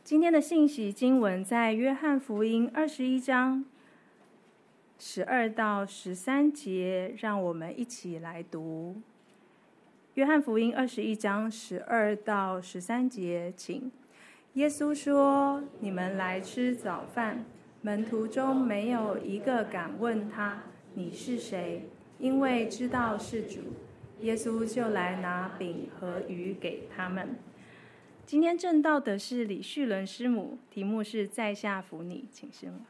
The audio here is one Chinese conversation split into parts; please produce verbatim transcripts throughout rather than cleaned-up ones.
今天的信息经文在约翰福音二十一章十二到十三节，让我们一起来读。约翰福音二十一章十二到十三节，请。耶稣说：“你们来吃早饭。”门徒中没有一个敢问他：“你是谁？”因为知道是主。耶稣就来拿饼和鱼给他们。今天证道的是李旭伦师母，题目是在下服你，请升来。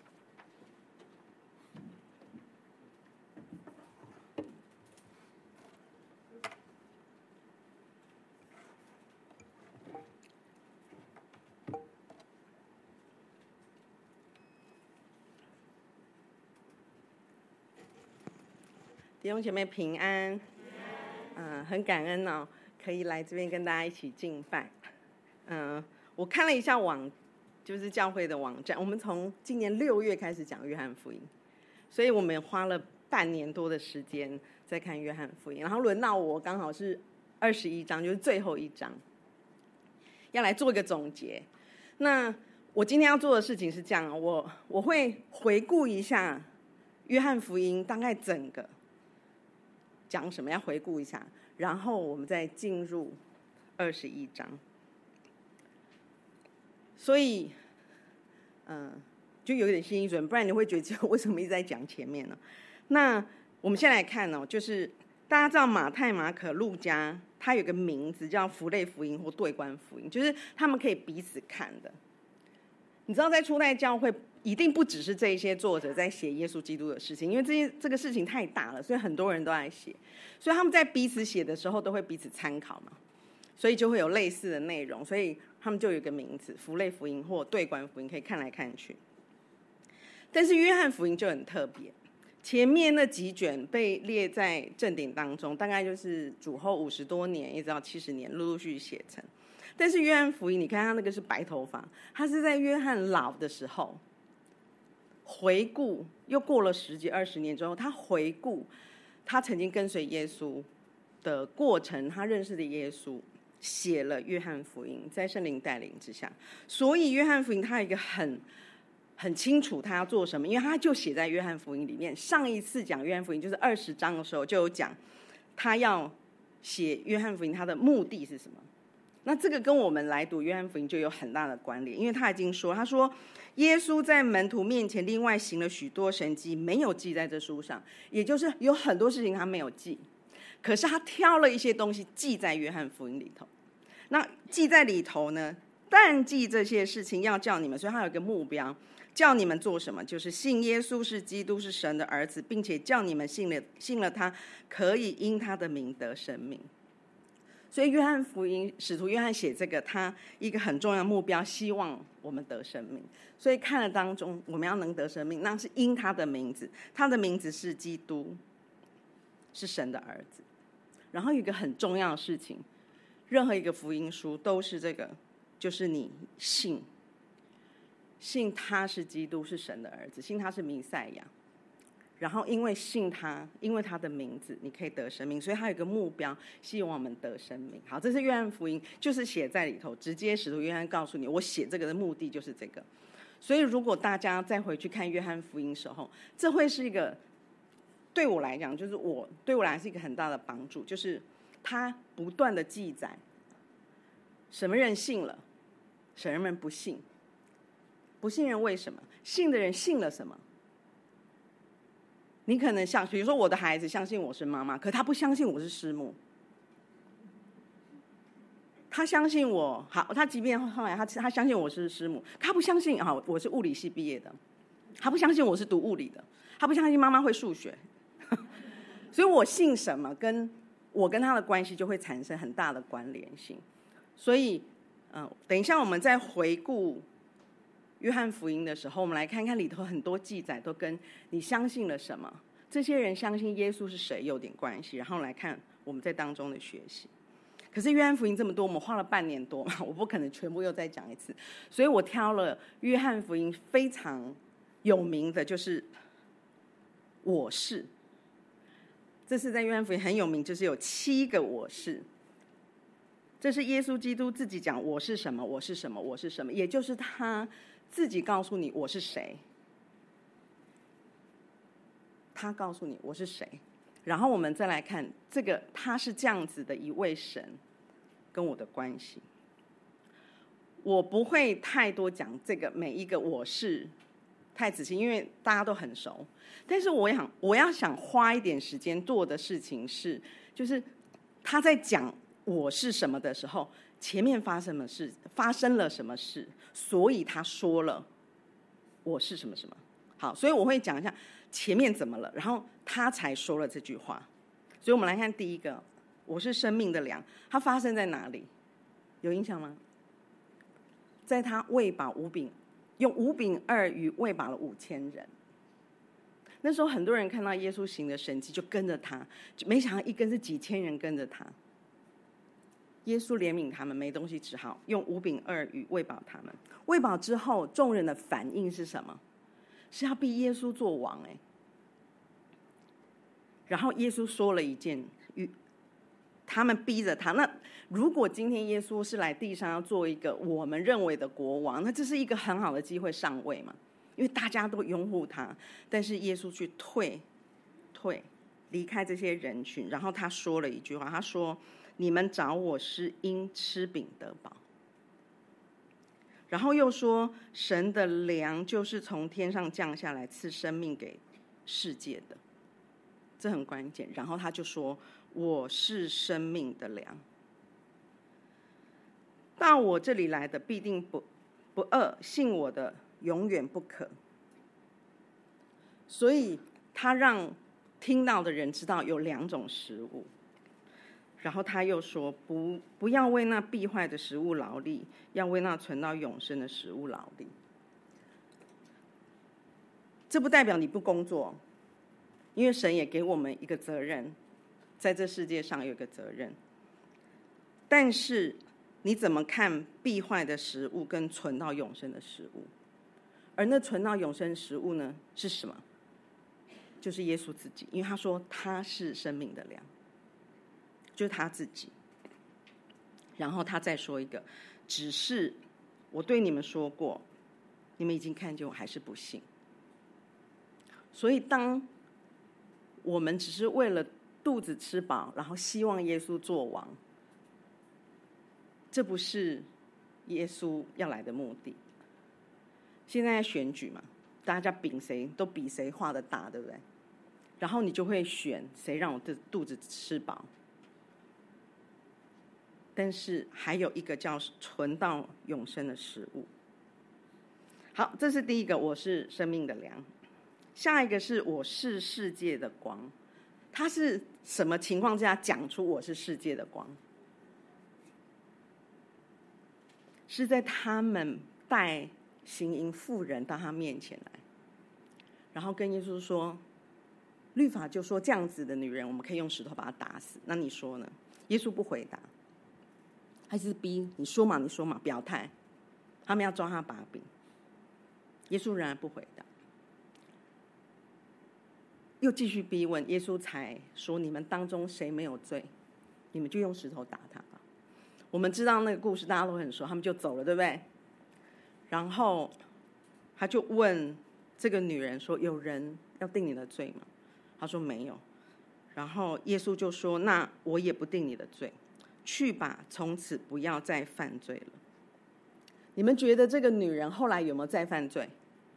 弟兄姐妹平安，嗯、呃，很感恩哦，可以来这边跟大家一起敬拜。嗯、呃，我看了一下网，就是教会的网站，我们从今年六月开始讲约翰福音，所以我们花了半年多的时间在看约翰福音，然后轮到我刚好是二十一章，就是最后一章，要来做一个总结。那我今天要做的事情是这样，我我会回顾一下约翰福音大概整个讲什么，要回顾一下，然后我们再进入二十一章。所以，嗯、呃，就有点心理准备，不然你会觉得为什么一直在讲前面呢？那我们先来看哦，就是大家知道马太、马可、路加，它有个名字叫符类福音或对观福音，就是他们可以彼此看的。你知道，在初代教会一定不只是这一些作者在写耶稣基督的事情，因为这些这个事情太大了，所以很多人都在写，所以他们在彼此写的时候都会彼此参考嘛，所以就会有类似的内容，所以他们就有一个名字，符类福音或对观福音，可以看来看去。但是约翰福音就很特别，前面那几卷被列在正典当中，大概就是主后五十多年一直到七十年，陆陆续续写成。但是约翰福音，你看他那个是白头发，他是在约翰老的时候回顾，又过了十几二十年之后，他回顾他曾经跟随耶稣的过程，他认识的耶稣，写了约翰福音，在圣灵带领之下。所以约翰福音他有一个很很清楚他要做什么，因为他就写在约翰福音里面。上一次讲约翰福音就是二十章的时候就有讲，他要写约翰福音他的目的是什么。那这个跟我们来读约翰福音就有很大的关联，因为他已经说，他说耶稣在门徒面前另外行了许多神迹，没有记在这书上，也就是有很多事情他没有记，可是他挑了一些东西记在约翰福音里头。那记在里头呢，但记这些事情要叫你们，所以他有一个目标，叫你们做什么，就是信耶稣是基督，是神的儿子，并且叫你们信了信了他，可以因他的名得生命。所以约翰福音使徒约翰写这个，他一个很重要的目标，希望我们得生命。所以看了当中，我们要能得生命，那是因他的名字，他的名字是基督，是神的儿子。然后有一个很重要的事情，任何一个福音书都是这个，就是你信信他是基督，是神的儿子，信他是弥赛亚，然后因为信他，因为他的名字你可以得生命，所以他有一个目标，希望我们得生命。好，这是约翰福音，就是写在里头，直接使徒约翰告诉你，我写这个的目的就是这个。所以如果大家再回去看约翰福音的时候，这会是一个对我来讲，就是我对我来讲是一个很大的帮助，就是他不断的记载什么人信了，什么人不信，不信人为什么，信的人信了什么。你可能像，比如说我的孩子相信我是妈妈，可他不相信我是师母。他相信我，好，他即便后来他他相信我是师母，他不相信好我是物理系毕业的，他不相信我是读物理的，他不相信妈妈会数学。所以我信什么，跟我跟他的关系就会产生很大的关联性。所以，嗯、呃，等一下我们再回顾约翰福音的时候，我们来看看里头很多记载都跟你相信了什么，这些人相信耶稣是谁有点关系，然后来看我们在当中的学习。可是约翰福音这么多，我们花了半年多嘛，我不可能全部又再讲一次，所以我挑了约翰福音非常有名的，就是我是。这是在约翰福音很有名，就是有七个我是。 这是耶稣基督自己讲我是什么，我是什么，我是什么，也就是他自己告诉你我是谁。他告诉你我是谁，然后我们再来看这个他是这样子的一位神跟我的关系。我不会太多讲这个每一个我是太仔细，因为大家都很熟。但是我想我要想花一点时间做的事情是，就是他在讲我是什么的时候，前面发生了事，发生了什么事，所以他说了我是什么什么。好，所以我会讲一下前面怎么了，然后他才说了这句话。所以我们来看第一个，我是生命的粮，它发生在哪里？有印象吗？在他喂饱五饼，用五饼二鱼喂饱了五千人。那时候很多人看到耶稣行的神迹，就跟着他，没想到一跟是几千人跟着他。耶稣怜悯他们，没东西只好用五饼二鱼喂饱他们。喂饱之后，众人的反应是什么？是要逼耶稣做王哎。然后耶稣说了一件，他们逼着他。那如果今天耶稣是来地上要做一个我们认为的国王，那这是一个很好的机会上位嘛，因为大家都拥护他。但是耶稣去退退离开这些人群，然后他说了一句话，他说你们找我是因吃饼得饱。然后又说神的粮就是从天上降下来赐生命给世界的，这很关键。然后他就说我是生命的粮，到我这里来的必定不不饿，信我的永远不渴。所以他让听到的人知道有两种食物。然后他又说不不要为那必坏的食物劳力，要为那存到永生的食物劳力。这不代表你不工作，因为神也给我们一个责任，在这世界上有一个责任。但是你怎么看必坏的食物跟存到永生的食物？而那存到永生的食物呢，是什么？就是耶稣自己，因为他说他是生命的粮，就是他自己。然后他再说一个，只是我对你们说过，你们已经看见我还是不信。所以当我们只是为了肚子吃饱，然后希望耶稣做王，这不是耶稣要来的目的。现在选举嘛，大家比谁都比谁画的大，对不对？然后你就会选谁让我的肚子吃饱。但是还有一个叫存到永生的食物。好，这是第一个，我是生命的粮。下一个是我是世界的光。他是什么情况之下讲出我是世界的光？是在他们带行淫妇人到他面前来，然后跟耶稣说，律法就说这样子的女人我们可以用石头把她打死，那你说呢？耶稣不回答，还是逼你说嘛，你说嘛，表态。他们要抓他把柄，耶稣仍然不回答，又继续逼问。耶稣才说，你们当中谁没有罪，你们就用石头打他吧。我们知道那个故事大家都很熟，他们就走了，对不对？然后他就问这个女人说，有人要定你的罪吗？他说没有。然后耶稣就说，那我也不定你的罪，去吧，从此不要再犯罪了。你们觉得这个女人后来有没有再犯罪？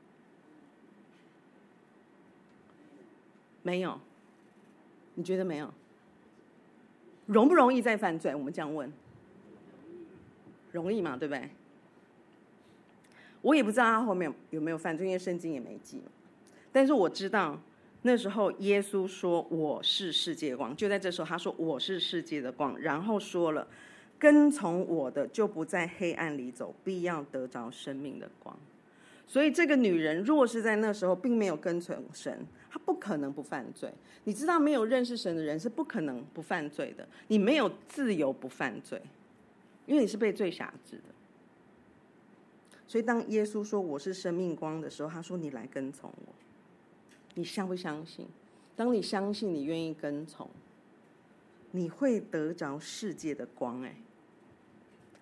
没有。你觉得没有？容不容易再犯罪？我们这样问。容易嘛，对不对？我也不知道他后面有没有犯罪，因为圣经也没记。但是我知道那时候耶稣说我是世界光，就在这时候他说我是世界的光，然后说了跟从我的就不在黑暗里走，必要得着生命的光。所以这个女人若是在那时候并没有跟从神，她不可能不犯罪。你知道没有认识神的人是不可能不犯罪的，你没有自由不犯罪，因为你是被罪辖制的。所以当耶稣说我是生命光的时候，他说你来跟从我。你相不相信？当你相信，你愿意跟从，你会得着世界的光。哎，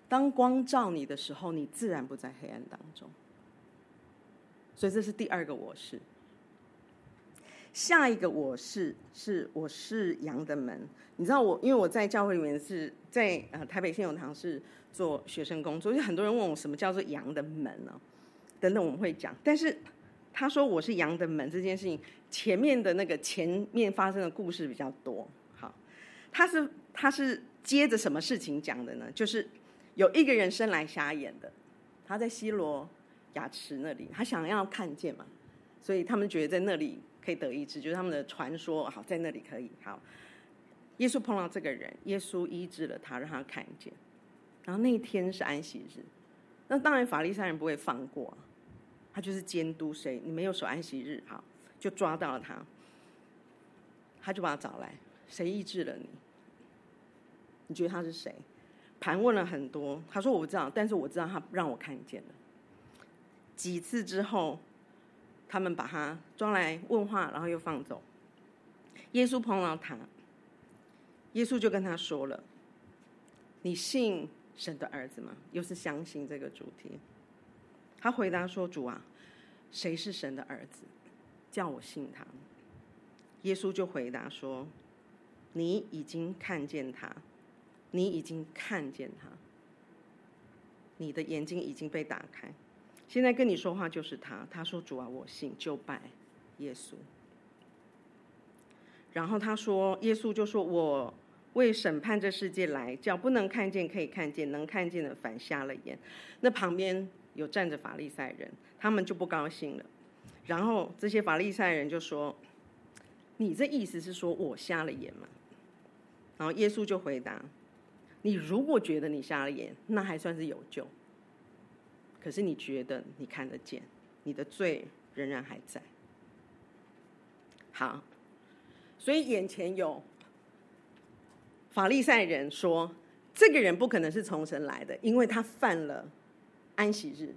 当光照你的时候，你自然不在黑暗当中。所以这是第二个我是。下一个我是是我是羊的门。你知道我，因为我在教会里面是在呃台北信友堂是做学生工作，就很多人问我什么叫做羊的门呢、啊？等等我们会讲。但是他说我是羊的门这件事情，前面的那个前面发生的故事比较多。好，他是他是接着什么事情讲的呢？就是有一个人生来瞎眼的，他在西罗雅池那里，他想要看见嘛，所以他们觉得在那里可以得医治，就是他们的传说。好，在那里可以。好，耶稣碰到这个人，耶稣医治了他，让他看见。然后那一天是安息日，那当然法利赛人不会放过，他就是监督谁，你没有守安息日，好，就抓到了他，他就把他找来，谁医治了你？你觉得他是谁？盘问了很多，他说我不知道，但是我知道他让我看见了。几次之后，他们把他抓来问话，然后又放走。耶稣碰到他，耶稣就跟他说了：“你信神的儿子吗？”又是相信这个主题。他回答说：“主啊，谁是神的儿子？叫我信他。”耶稣就回答说：“你已经看见他，你已经看见他，你的眼睛已经被打开。现在跟你说话就是他。”他说：“主啊，我信。”就拜耶稣。然后他说，耶稣就说：“我为审判这世界来，叫不能看见可以看见，能看见的反瞎了眼。”那旁边有站着法利赛人，他们就不高兴了。然后这些法利赛人就说：“你这意思是说我瞎了眼吗？”然后耶稣就回答：“你如果觉得你瞎了眼，那还算是有救。可是你觉得你看得见，你的罪仍然还在。”好，所以眼前有法利赛人说，这个人不可能是从神来的，因为他犯了安息日，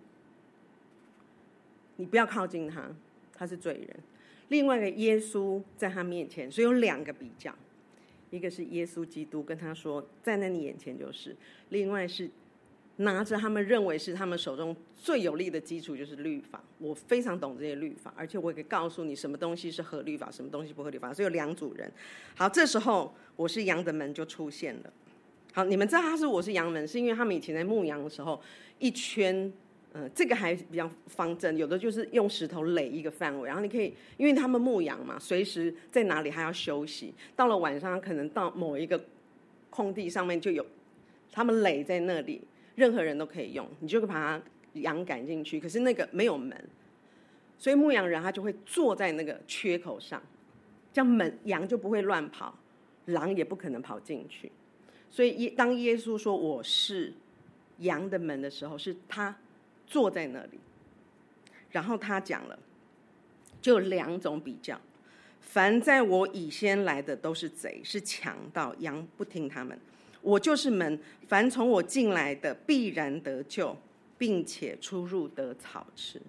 你不要靠近他，他是罪人。另外一个耶稣在他面前，所以有两个比较，一个是耶稣基督跟他说站在你眼前就是，另外是拿着他们认为是他们手中最有力的基础，就是律法。我非常懂这些律法，而且我可以告诉你什么东西是合律法，什么东西不合律法。所以有两组人。好，这时候我是羊的门就出现了。好，你们知道他是我是羊门，是因为他们以前在牧羊的时候，一圈，呃，这个还比较方正，有的就是用石头垒一个范围，然后你可以，因为他们牧羊嘛，随时在哪里还要休息，到了晚上可能到某一个空地上面就有他们垒在那里。任何人都可以用，你就把它羊赶进去。可是那个没有门，所以牧羊人他就会坐在那个缺口上，这样门羊就不会乱跑，狼也不可能跑进去。所以当耶稣说我是羊的门的时候，是他坐在那里。然后他讲了，就有两种比较：凡在我以先来的都是贼，是强盗，羊不听他们。我就是门，凡从我进来的必然得救，并且出入得草吃。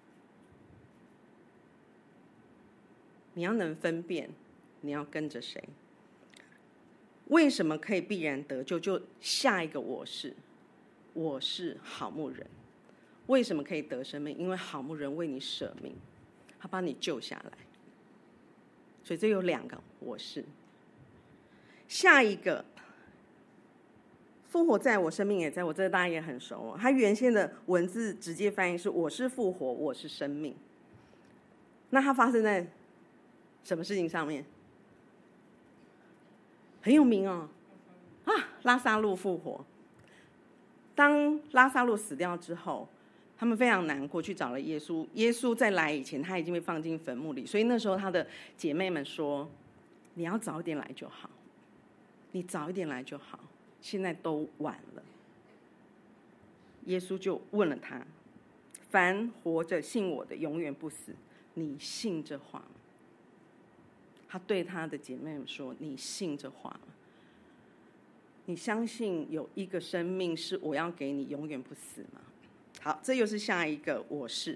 你要能分辨，你要跟着谁？为什么可以必然得救？就下一个我是，我是好牧人。为什么可以得生命？因为好牧人为你舍命，他把你救下来。所以这有两个我是。下一个。复活在我，生命也在我，这个大家也很熟哦。它原先的文字直接翻译是我是复活，我是生命。那它发生在什么事情上面？很有名哦，啊，拉撒路复活。当拉撒路死掉之后，他们非常难过，去找了耶稣。耶稣在来以前，他已经被放进坟墓里，所以那时候他的姐妹们说：“你要早一点来就好，你早一点来就好。”现在都晚了。耶稣就问了他：“凡活着信我的，永远不死，你信这话吗？”他对他的姐妹们说：“你信这话吗？你相信有一个生命是我要给你，永远不死吗？”好，这又是下一个我是。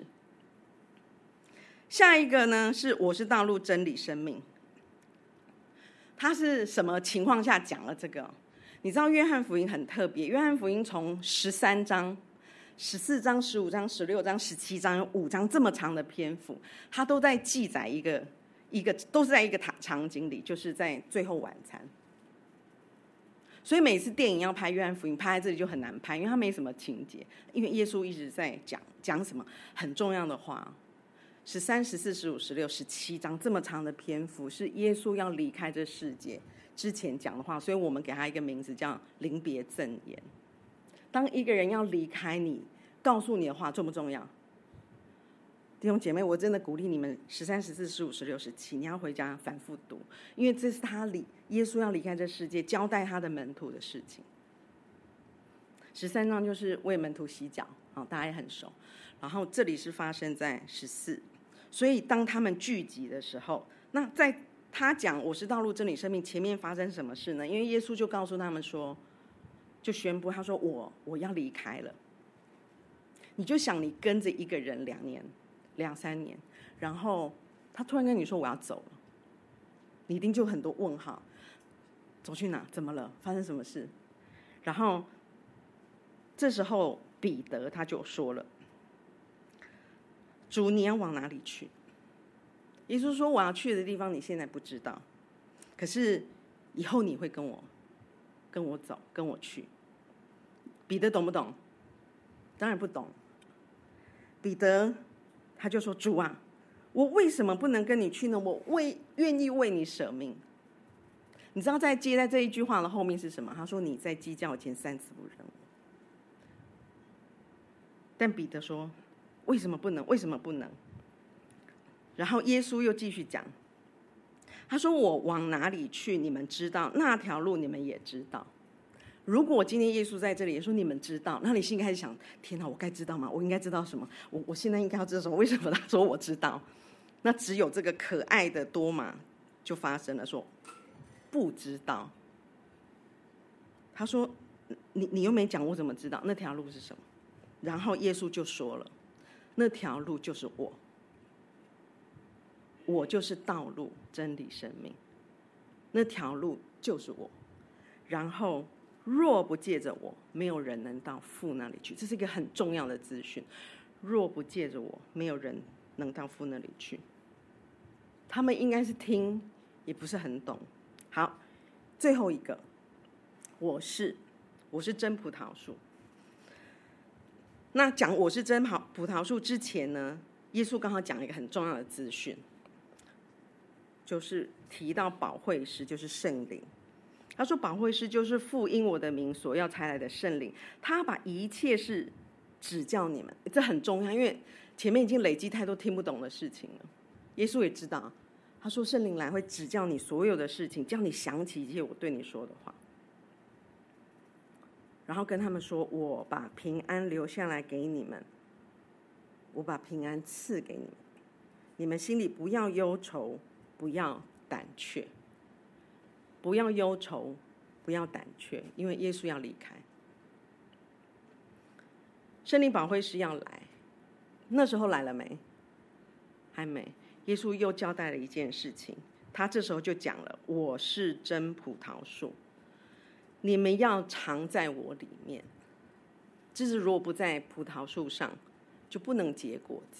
下一个呢是我是道路真理生命。他是什么情况下讲了这个？ 你知道约翰福音很特别，约翰福音从十三章、十四章、十五章、十六章、十七章，有五章这么长的篇幅，它都在记载一个一个，都是在一个场景里，就是在最后晚餐。所以每次电影要拍约翰福音，拍在这里就很难拍，因为它没什么情节，因为耶稣一直在讲讲什么很重要的话。十三、十四、十五、十六、十七章这么长的篇幅，是耶稣要离开这世界之前讲的话，所以我们给他一个名字叫临别赠言。当一个人要离开你，告诉你的话重不重要？弟兄姐妹，我真的鼓励你们十三、十四、十五、十六、十七，你要回家反复读，因为这是他离耶稣要离开这世界，交代他的门徒的事情。十三章就是为门徒洗脚，大家也很熟。然后这里是发生在十四，所以当他们聚集的时候，那在他讲我是道路真理生命前面发生什么事呢？因为耶稣就告诉他们说，就宣布他说我我要离开了。你就想你跟着一个人两年两三年，然后他突然跟你说我要走了，你一定就很多问号，走去哪？怎么了？发生什么事？然后这时候彼得他就说了，主，你要往哪里去？耶稣说我要去的地方你现在不知道，可是以后你会跟我跟我走，跟我去。彼得懂不懂？当然不懂。彼得他就说，主啊，我为什么不能跟你去呢？我为愿意为你舍命。你知道在接在这一句话的后面是什么？他说你在鸡叫前三次不认我。但彼得说为什么不能？为什么不能？然后耶稣又继续讲，他说我往哪里去你们知道，那条路你们也知道。如果今天耶稣在这里也说你们知道，那你心里开始想，天哪，我该知道吗？我应该知道什么？我我现在应该要知道什么？为什么他说我知道？那只有这个可爱的多马就发生了，说不知道。他说你你又没讲，我怎么知道那条路是什么？然后耶稣就说了，那条路就是我，我就是道路真理生命，那条路就是我。然后若不借着我，没有人能到父那里去。这是一个很重要的资讯，若不借着我，没有人能到父那里去。他们应该是听，也不是很懂。好，最后一个，我是我是真葡萄树。那讲我是真葡萄树之前呢，耶稣刚好讲了一个很重要的资讯，就是提到保惠师，就是圣灵。他说保惠师就是父因我的名所要差来的圣灵，他把一切事指教你们。这很重要，因为前面已经累积太多听不懂的事情了。耶稣也知道，他说圣灵来会指教你所有的事情，叫你想起一切我对你说的话。然后跟他们说，我把平安留下来给你们，我把平安赐给你们，你们心里不要忧愁，不要胆怯。不要忧愁，不要胆怯，因为耶稣要离开。圣灵保惠师要来，那时候来了没？还没。耶稣又交代了一件事情，他这时候就讲了，我是真葡萄树，你们要藏在我里面。枝子若不在葡萄树上，就不能结果子。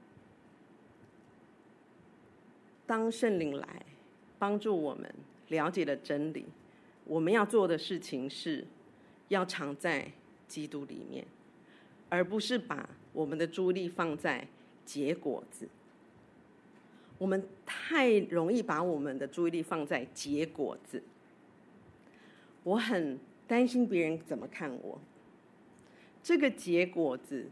当圣灵来帮助我们了解了真理，我们要做的事情是要藏在基督里面，而不是把我们的注意力放在结果子。我们太容易把我们的注意力放在结果子，我很担心别人怎么看我。这个结果子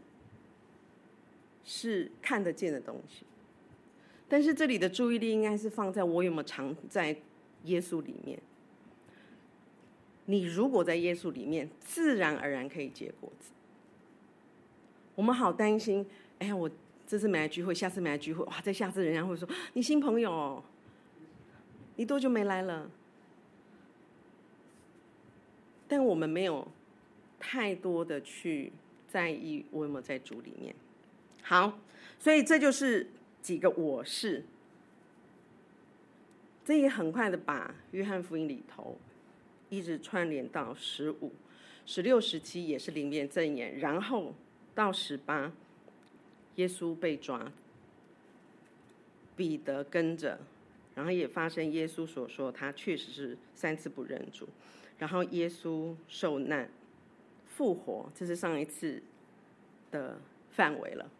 是看得见的东西，但是这里的注意力应该是放在我有没有藏在耶稣里面。你如果在耶稣里面，自然而然可以结果子。我们好担心，哎呀，我这次没来聚会，下次没来聚会，哇，再下次人家会说你新朋友哦，你多久没来了？但我们没有太多的去在意我有没有在主里面。好，所以这就是几个我是。这也很快的把约翰福音里头一直串联到十五、十六、十七也是临别赠言，然后到十八，耶稣被抓，彼得跟着，然后也发生耶稣所说他确实是三次不认主，然后耶稣受难、复活，这是上一次的范围了。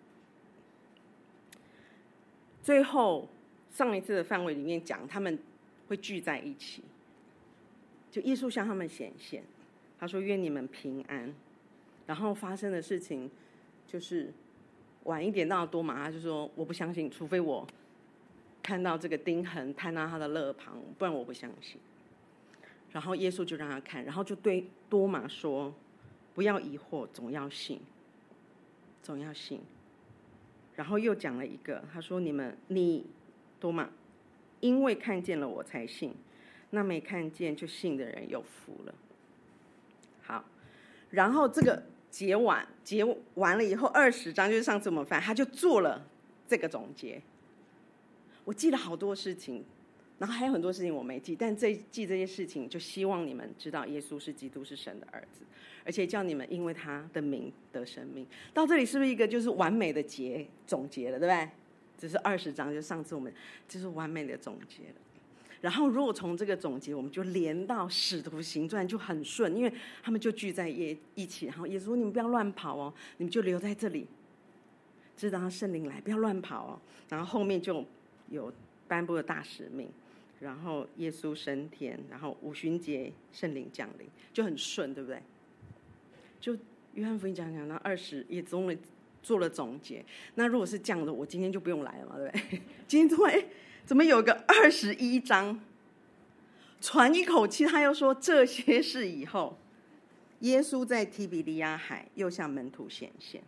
最后上一次的范围里面讲他们会聚在一起，就耶稣向他们显现，他说愿你们平安。然后发生的事情就是晚一点到多马，他就说我不相信，除非我看到这个钉痕，探到他的肋旁，不然我不相信。然后耶稣就让他看，然后就对多马说不要疑惑，总要信，总要信。然后又讲了一个，他说你们你多马因为看见了我才信，那没看见就信的人有福了。好，然后这个结完结完了以后，二十章就是上次我们翻，他就做了这个总结。我记了好多事情，然后还有很多事情我没记，但这记这些事情，就希望你们知道耶稣是基督，是神的儿子，而且叫你们因为他的名得生命。到这里是不是一个就是完美的结总结了，对不对？这是二十章，就上次我们就是完美的总结了。然后如果从这个总结，我们就连到使徒行传就很顺，因为他们就聚在一起，然后耶稣说你们不要乱跑哦，你们就留在这里，直到圣灵来，不要乱跑哦。然后后面就有颁布的大使命，然后耶稣升天，然后五旬节圣灵降临，就很顺，对不对？就约翰福音讲讲到二十，也总了做了总结。那如果是这样的，我今天就不用来了嘛，对不对？今天突然哎，怎么有个二十一章？喘一口气，他又说这些事以后，耶稣在提比利亚海又向门徒显现。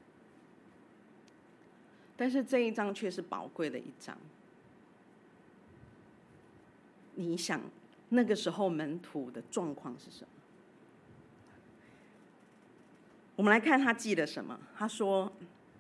但是这一章却是宝贵的一章。你想那个时候门徒的状况是什么？我们来看他记了什么。他说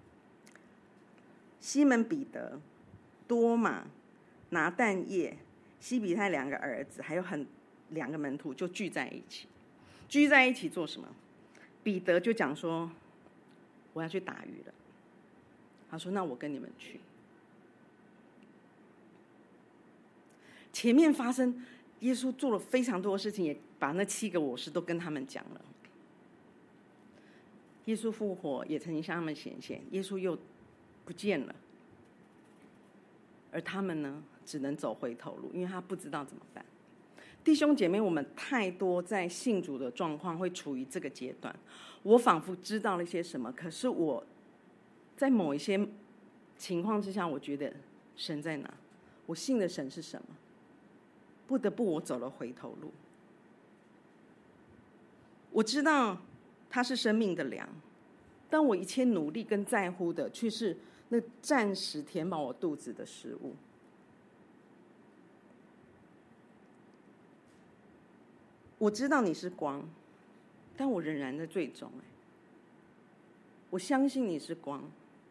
西门彼得、多马、拿但业、西比泰两个儿子，还有很两个门徒就聚在一起。聚在一起做什么？彼得就讲说我要去打鱼了。他说那我跟你们去。前面发生耶稣做了非常多的事情，也把那七个我是都跟他们讲了。耶稣复活也曾经向他们显现，耶稣又不见了，而他们呢只能走回头路，因为他不知道怎么办。弟兄姐妹，我们太多在信主的状况会处于这个阶段，我仿佛知道了一些什么，可是我在某一些情况之下，我觉得神在哪？我信的神是什么？不得不我走了回头路。我知道他是生命的粮，但我一切努力跟在乎的却是那暂时填饱我肚子的食物。我知道你是光，但我仍然在最终。我相信你是光，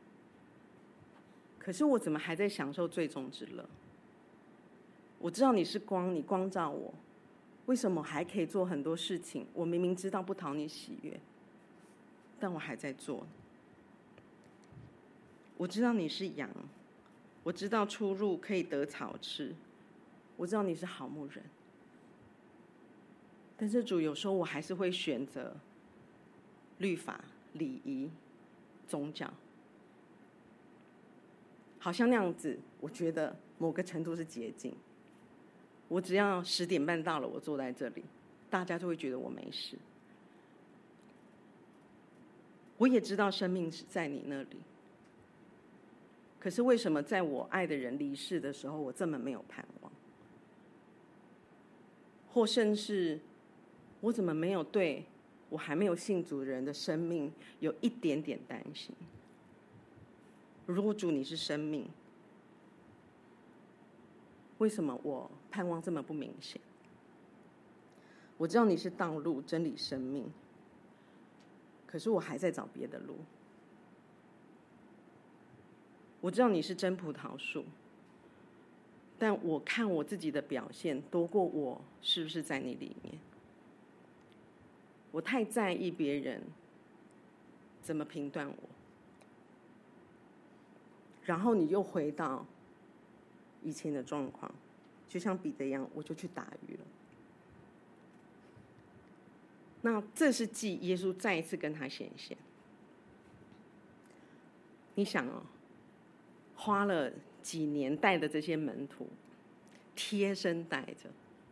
可是我怎么还在享受最终之乐？我知道你是光，你光照我，为什么还可以做很多事情？我明明知道不讨你喜悦，但我还在做。我知道你是羊，我知道出入可以得草吃，我知道你是好牧人，但是主，有时候我还是会选择律法、礼仪、宗教，好像那样子，我觉得某个程度是捷径。我只要十点半到了，我坐在这里，大家就会觉得我没事。我也知道生命是在你那里，可是为什么在我爱的人离世的时候，我这么没有盼望？或甚至我怎么没有对我还没有信主的人的生命有一点点担心？如果主你是生命，为什么我盼望这么不明显？我知道你是道路、真理、生命，可是我还在找别的路。我知道你是真葡萄树，但我看我自己的表现多过我是不是在你里面。 我太在意别人怎么评断我，然后你又回到以前的状况，就像彼得一样，我就去打鱼了。那这是继耶稣再一次跟他显现。你想哦，花了几年带的这些门徒，贴身带着，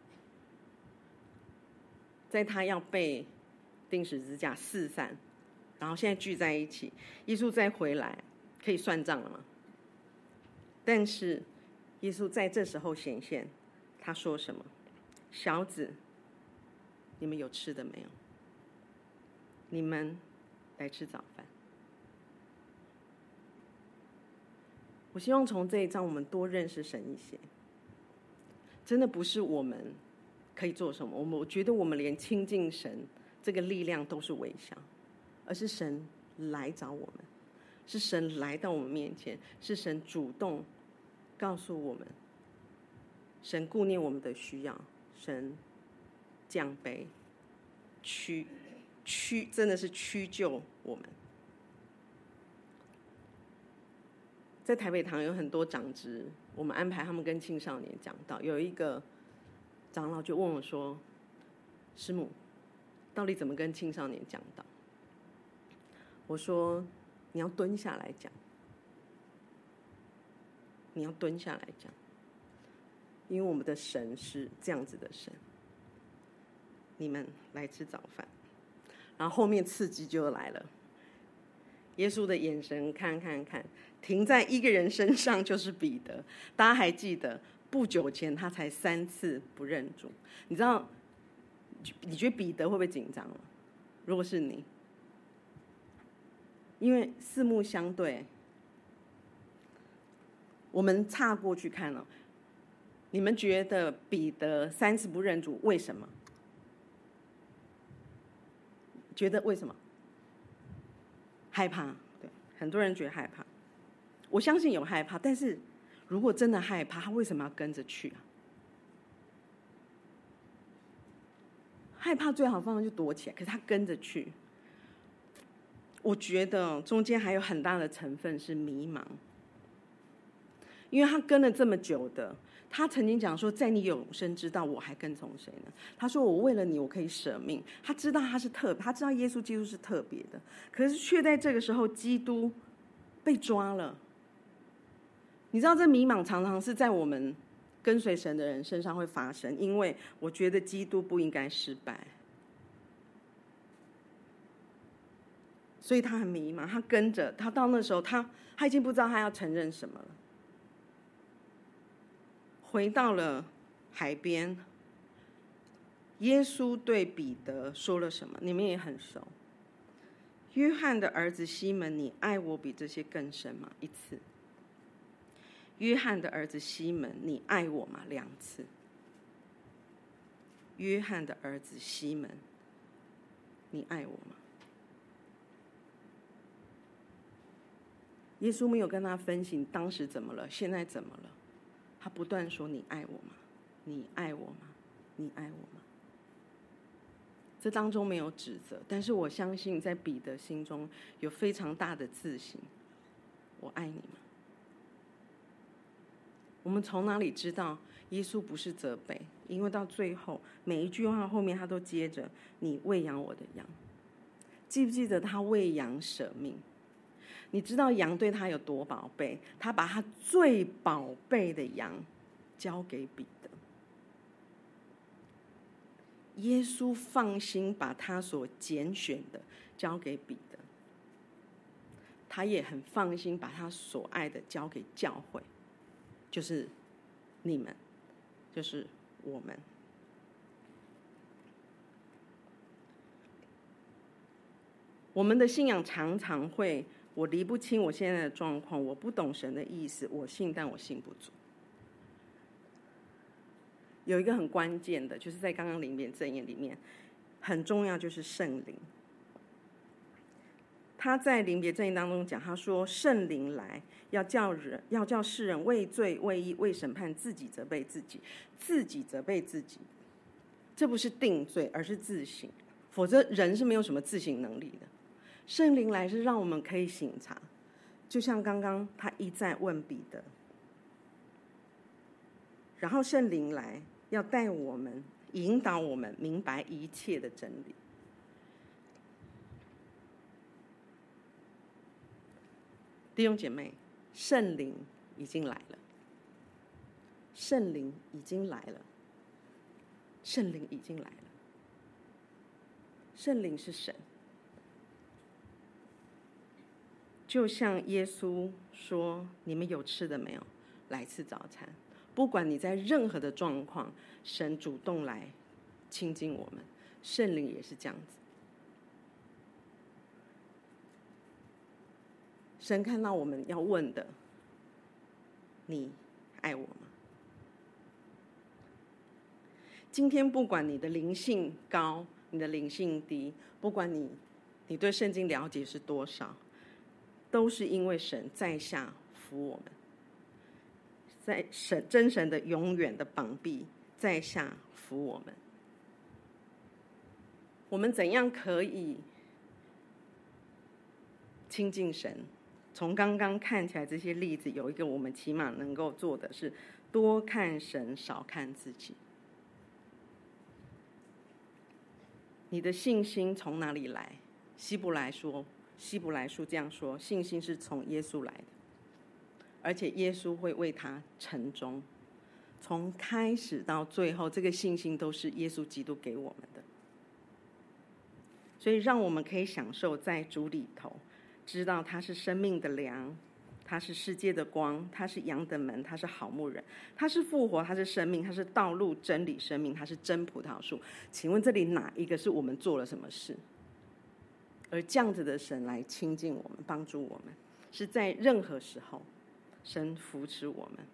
在他要被钉十字架四散，然后现在聚在一起，耶稣再回来，可以算账了吗？但是耶稣在这时候显现，他说什么？小子，你们有吃的没有？你们来吃早饭。我希望从这一章我们多认识神一些。真的不是我们可以做什么，我们我觉得我们连亲近神这个力量都是微小，而是神来找我们，是神来到我们面前，是神主动告诉我们，神顾念我们的需要，神降卑屈屈真的是屈就我们。在台北堂有很多长职，我们安排他们跟青少年讲道。有一个长老就问我说：“师母，到底怎么跟青少年讲道？”我说：“你要蹲下来讲，你要蹲下来讲，因为我们的神是这样子的神。你们来吃早饭。”然后后面刺激就来了，耶稣的眼神看看看，停在一个人身上，就是彼得。大家还记得不久前他才三次不认主，你知道？你觉得彼得会不会紧张吗？如果是你，因为四目相对，我们岔过去看了，你们觉得彼得三次不认主，为什么？觉得为什么？害怕，对，很多人觉得害怕。我相信有害怕，但是如果真的害怕，他为什么要跟着去啊？害怕最好的方法就躲起来，可是他跟着去，我觉得中间还有很大的成分是迷茫，因为他跟了这么久的。他曾经讲说，在你永生之道，我还跟从谁呢？他说，我为了你，我可以舍命。他知道他是特别，他知道耶稣基督是特别的，可是却在这个时候，基督被抓了。你知道，这迷茫常常是在我们跟随神的人身上会发生，因为我觉得基督不应该失败，所以他很迷茫。他跟着他到那时候，他他已经不知道他要承认什么了。回到了海边，耶稣对彼得说了什么？你们也很熟。约翰的儿子西门，你爱我比这些更深吗？一次。约翰的儿子西门，你爱我吗？两次。约翰的儿子西门，你爱我吗？耶稣没有跟他分析当时怎么了，现在怎么了。他不断说：“你爱我吗？你爱我吗？你爱我吗？”这当中没有指责，但是我相信在彼得心中有非常大的自信。我爱你吗？我们从哪里知道耶稣不是责备？因为到最后每一句话后面他都接着：“你喂养我的羊。”记不记得他喂羊舍命？你知道羊对他有多宝贝？他把他最宝贝的羊交给彼得。耶稣放心把他所拣选的交给彼得，他也很放心把他所爱的交给教会，就是你们，就是我们。我们的信仰常常会，我理不清我现在的状况，我不懂神的意思，我信但我信不足。有一个很关键的，就是在刚刚临别赠言里面，很重要，就是圣灵。他在临别赠言当中讲，他说圣灵来要叫人，要叫世人为罪、为义、为审判，自己责备自己，自己责备自己。这不是定罪，而是自省。 否则人是没有什么自省能力的。圣灵来是让我们可以省察，就像刚刚他一再问彼得，然后圣灵来要带我们引导我们明白一切的真理。弟兄姐妹，圣灵已经来了，圣灵已经来了，圣灵已经来了。圣灵是神，就像耶稣说：“你们有吃的没有？来吃早餐。”不管你在任何的状况，神主动来亲近我们，圣灵也是这样子。神看到我们要问的，你爱我吗？今天不管你的灵性高，你的灵性低，不管你你对圣经了解是多少，都是因为神在下扶我们，在神真神的永远的膀臂在下扶我们。我们怎样可以亲近神？从刚刚看起来这些例子，有一个我们起码能够做的是多看神，少看自己。你的信心从哪里来？希伯来说，希伯来书这样说：信心是从耶稣来的，而且耶稣会为他成终。从开始到最后，这个信心都是耶稣基督给我们的。所以，让我们可以享受在主里头，知道他是生命的粮，他是世界的光，他是羊的门，他是好牧人，他是复活，他是生命，他是道路、真理、生命，他是真葡萄树。请问这里哪一个是我们做了什么事，而这样子的神来亲近我们，帮助我们，是在任何时候神扶持我们。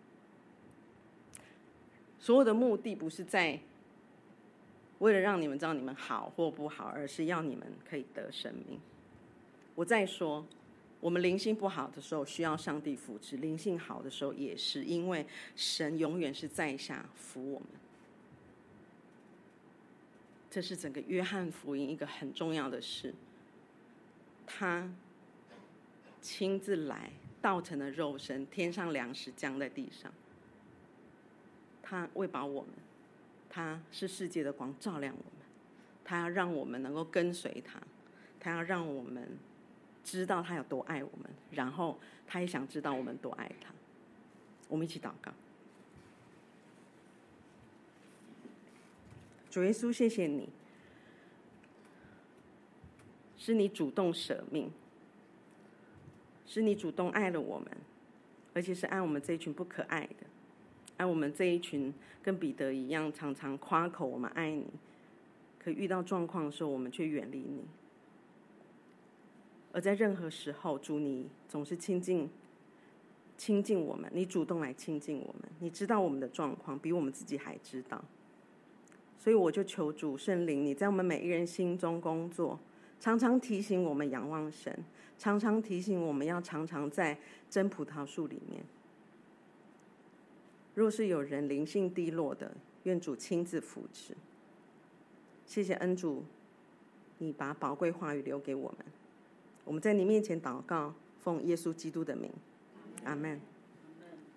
所有的目的不是在为了让你们知道你们好或不好，而是要你们可以得生命。我再说，我们灵性不好的时候需要上帝扶持，灵性好的时候也是，因为神永远是在下扶我们。这是整个约翰福音一个很重要的事，他亲自来，道成了肉身，天上粮食降在地上，他喂饱我们，他是世界的光，照亮我们，他要让我们能够跟随他，他要让我们知道他有多爱我们，然后他也想知道我们多爱他。我们一起祷告。主耶稣，谢谢你，是你主动舍命，是你主动爱了我们，而且是爱我们这一群不可爱的，爱我们这一群跟彼得一样常常夸口我们爱你，可遇到状况的时候我们却远离你。而在任何时候，主你总是亲近亲近我们，你主动来亲近我们，你知道我们的状况比我们自己还知道。所以我就求主圣灵，你在我们每一人心中工作，常常提醒我们仰望神，常常提醒我们要常常在真葡萄树里面。若是有人灵性低落的，愿主亲自扶持。谢谢恩主，你把宝贵话语留给我们，我们在你面前祷告，奉耶稣基督的名，阿们。